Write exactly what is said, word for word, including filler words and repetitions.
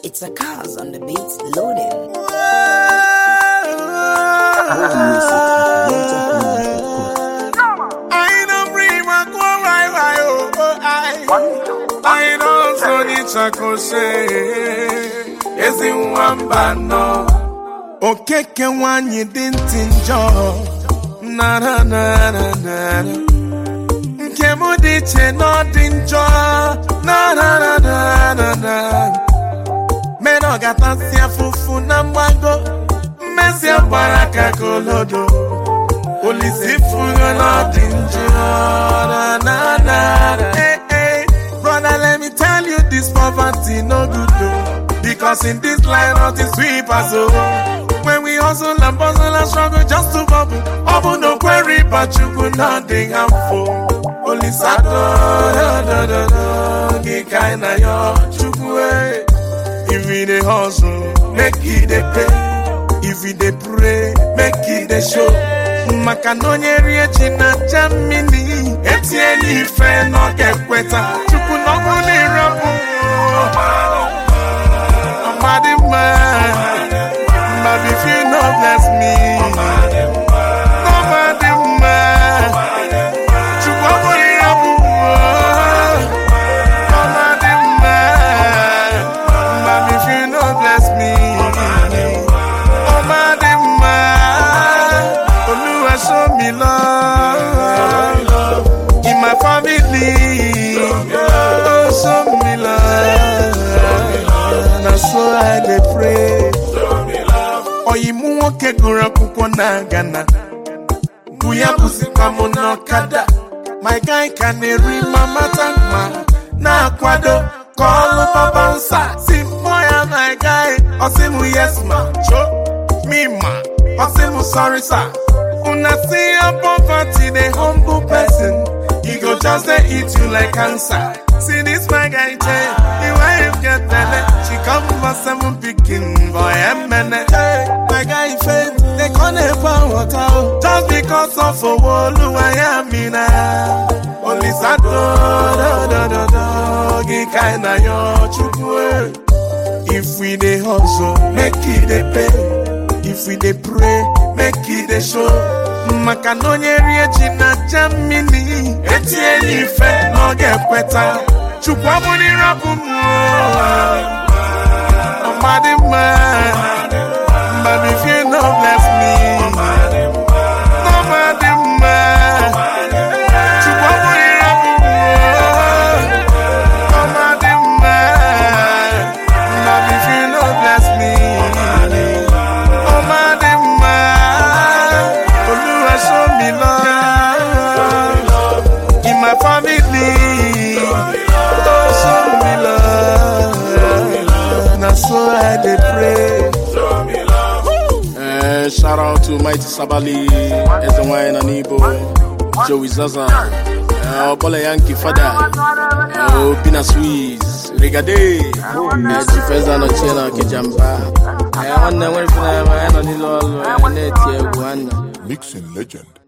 It's a cause on the beats loading. I don't bring my go right, right, oh, oh, I. I don't so need to go say. Is it one bad no? Okay, can one you didn't enjoy? Na na na na na. Kemo di che no enjoy? Na na na na na na. Me no gata sia fufu na mbago. Me sia baraka kolodo. Olisi fuga no enjoy? Na na na. Hey hey, brother, let me tell you this poverty no good though. Because in this line of the sweepers oh. When we hustle and bustle and struggle just to bubble, bubble no query, but you could nothing harmful. Only sad, da da da da, get kinda your chukwe. If we dey hustle, make it dey pay. If we dey pray, make it dey show. Makanonye riech na jamini, etieni fe no get kweta. Chuku no muli rapu, amadi man. But if you no bless me, nobody man. Chukwu yabu, nobody man. But if you no bless me, nobody man. Oluwa show me love in my family. Oh, show me love. Now so I dey pray. Oyimu woke gura kuko na Ghana. Buya busi kwa mono kada. My guy canary mama tangma. Na kwado call papa unsa. Simpoya my guy. Osimu yes ma. Cho me ma. Osimu sorry sir. Una see a poverty the humble person. He go just dey eat you like cancer. See this my guy tell. The wife get belly. She come for seven picking boy and man. My guy faith, they can't help water. Just because of a wall, I am in a only sad da da da da. Get kinda your chukwe. If we dey hustle, make it dey pay. If we dey pray, make it dey show. Makanonye riech na jamini, etieni fe no get kweta. Chukwa buni rapu mo. Amadi man. But if you no bless me, nobody man. Chukwu buni rapu mo. Nobody man. But if you no bless me, nobody man. Oluwa show me love in my family. Oh, show me love. Now so I dey pray. Uh, shout out to Mighty Sabali, Ezenwine Anibo, Joey Zaza, uh, Obola Yankee Father, uh, Pina Swiss, Rigade, Jifeza no Chena Kijamba. I want to wait for them. I don't need all. I need to go on. Mixing legend.